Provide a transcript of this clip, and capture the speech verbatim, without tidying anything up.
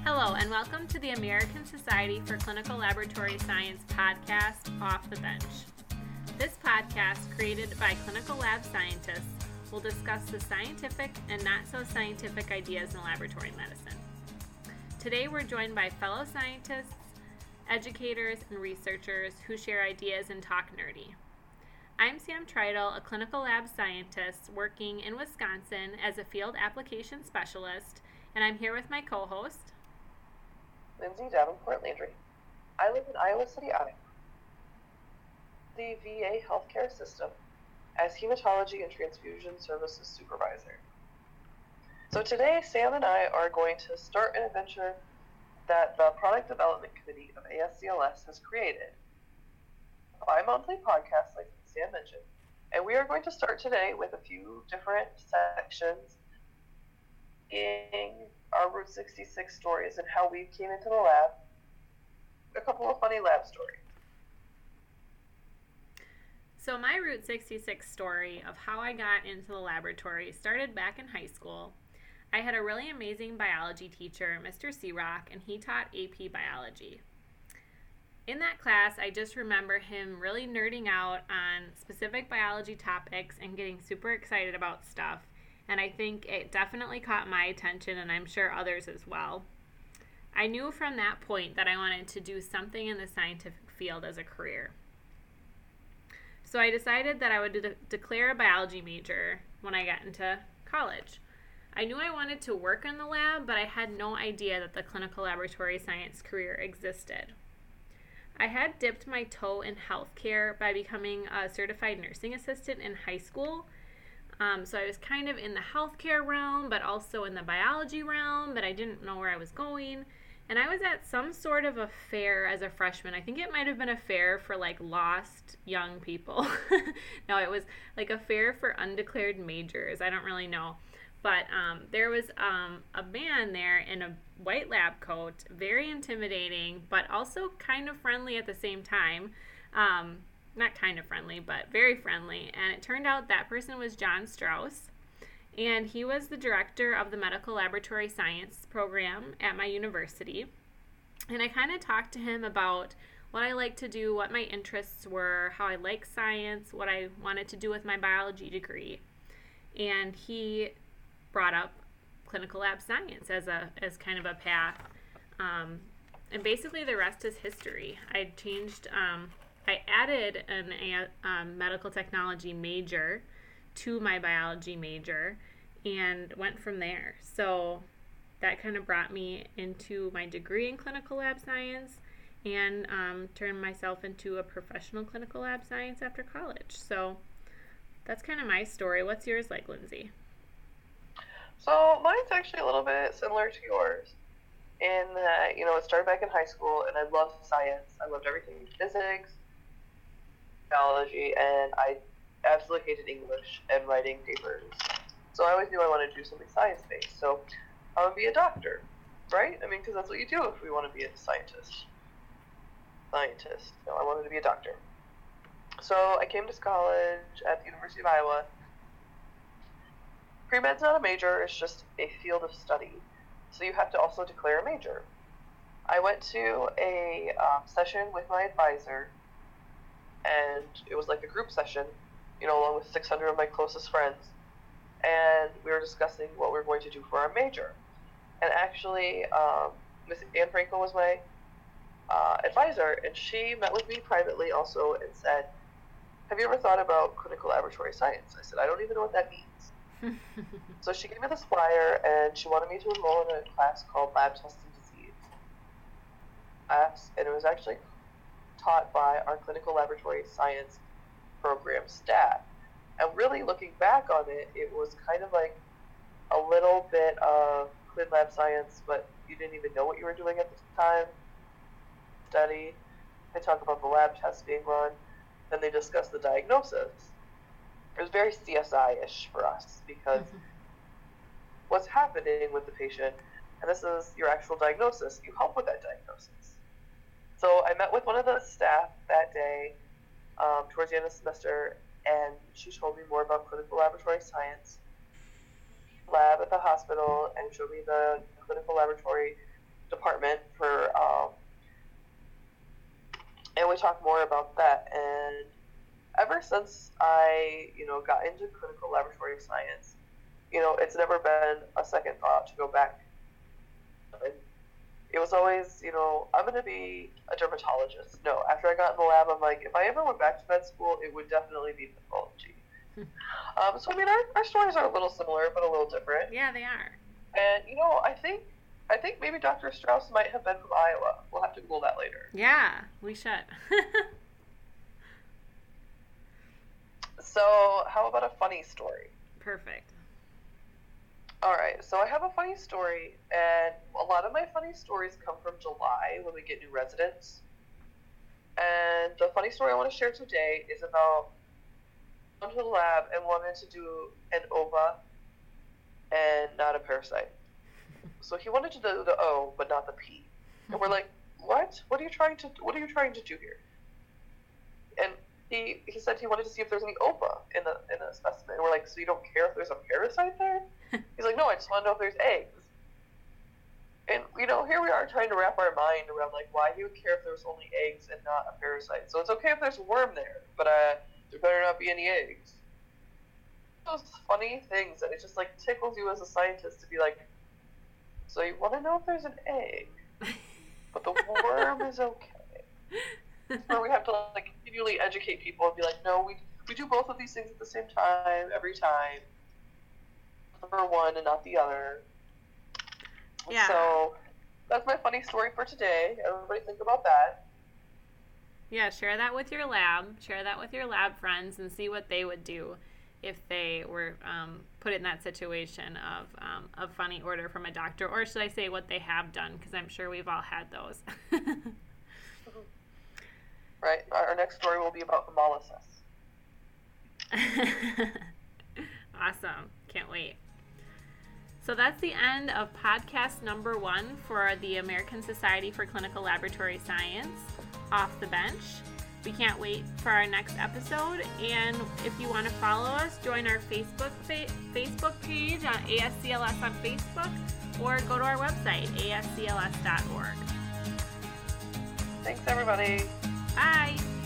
Hello, and welcome to the American Society for Clinical Laboratory Science podcast, Off the Bench. This podcast, created by clinical lab scientists, will discuss the scientific and not so scientific ideas in laboratory medicine. Today we're joined by fellow scientists, educators, and researchers who share ideas and talk nerdy. I'm Sam Tritle, a clinical lab scientist working in Wisconsin as a field application specialist, and I'm here with my co-host, Lindsay Davenport Landry. I live in Iowa City, Iowa. The V A healthcare system as hematology and transfusion services supervisor. So today, Sam and I are going to start an adventure that the Product Development Committee of A S C L S has created. A bi-monthly podcast, like Sam mentioned, and we are going to start today with a few different sections in our Route sixty-six stories and how we came into the lab, a couple of funny lab stories. So my Route sixty-six story of how I got into the laboratory started back in high school. I had a really amazing biology teacher, Mister Searock, and he taught A P biology. In that class, I just remember him really nerding out on specific biology topics and getting super excited about stuff. And I think it definitely caught my attention, and I'm sure others as well. I knew from that point that I wanted to do something in the scientific field as a career. So I decided that I would de- declare a biology major when I got into college. I knew I wanted to work in the lab, but I had no idea that the clinical laboratory science career existed. I had dipped my toe in healthcare by becoming a certified nursing assistant in high school. Um, so I was kind of in the healthcare realm, but also in the biology realm, but I didn't know where I was going. And I was at some sort of a fair as a freshman. I think it might have been a fair for like lost young people. No, it was like a fair for undeclared majors. I don't really know. But um, there was um, a man there in a white lab coat, very intimidating, but also kind of friendly at the same time. Um, Not kind of friendly, but very friendly. And it turned out that person was John Strauss. And he was the director of the medical laboratory science program at my university. And I kind of talked to him about what I like to do, what my interests were, how I like science, what I wanted to do with my biology degree. And he brought up clinical lab science as a as kind of a path. Um, and basically the rest is history. I changed... Um, I added an a um, medical technology major to my biology major and went from there. So that kind of brought me into my degree in clinical lab science and um, turned myself into a professional clinical lab science after college. So that's kind of my story. What's yours like, Lindsay? So mine's actually a little bit similar to yours in that, you know, it started back in high school and I loved science. I loved everything physics, biology, and I absolutely hated English and writing papers. So I always knew I wanted to do something science-based. So I would be a doctor, right? I mean, because that's what you do if we want to be a scientist. Scientist. No, I wanted to be a doctor. So I came to college at the University of Iowa. Pre-med's not a major, it's just a field of study. So you have to also declare a major. I went to a um, session with my advisor, and it was like a group session, you know, along with six hundred of my closest friends, and we were discussing what we were going to do for our major. And actually, um, Miss Anne Frankel was my uh, advisor, and she met with me privately also and said, have you ever thought about clinical laboratory science? I said, I don't even know what that means. So she gave me this flyer, and she wanted me to enroll in a class called Lab Testing Disease. Class, and it was actually taught by our clinical laboratory science program staff. And really looking back on it, it was kind of like a little bit of clin lab science, but you didn't even know what you were doing at the time. Study, they talk about the lab tests being run, then they discuss the diagnosis. It was very C S I-ish for us because mm-hmm. what's happening with the patient, and this is your actual diagnosis, you help with that diagnosis. So I met with one of the staff that day um, towards the end of the semester, and she told me more about clinical laboratory science, lab at the hospital, and showed me the clinical laboratory department for, um, and we talked more about that. And ever since I, you know, got into clinical laboratory science, you know, it's never been a second thought to go back. And it was always, you know, I'm going to be a dermatologist. No, after I got in the lab, I'm like, if I ever went back to med school, it would definitely be pathology. um, so, I mean, our, our stories are a little similar, but a little different. Yeah, they are. And, you know, I think I think maybe Doctor Strauss might have been from Iowa. We'll have to Google that later. Yeah, we should. So, how about a funny story? Perfect. All right, so I have a funny story, and a lot of my funny stories come from July when we get new residents. And the funny story I want to share today is about going to the lab and wanted to do an ova and not a parasite. So he wanted to do the O, but not the P. And we're like, what? What are you trying to? What are you trying to do here? And he he said he wanted to see if there's any ova in the in the specimen. And we're like, so you don't care if there's a parasite there? He's like, no, I just want to know if there's eggs. And you know, here we are trying to wrap our mind around like why he would care if there was only eggs and not a parasite. So it's okay if there's a worm there, but uh, there better not be any eggs. Those funny things that it just like tickles you as a scientist to be like, so you want to know if there's an egg, but the worm is okay. Or we have to like continually educate people and be like, no, we we do both of these things at the same time every time. For one and not the other. Yeah. So that's my funny story for today. Everybody think about that. Yeah, share that with your lab. Share that with your lab friends and see what they would do if they were um, put in that situation of um, a funny order from a doctor. Or should I say what they have done, because I'm sure we've all had those. Right. Our next story will be about hemolysis. Awesome. Can't wait. So that's the end of podcast number one for the American Society for Clinical Laboratory Science, Off the Bench. We can't wait for our next episode. And if you want to follow us, join our Facebook fa- Facebook page on A S C L S on Facebook, or go to our website, A S C L S dot org. Thanks, everybody. Bye.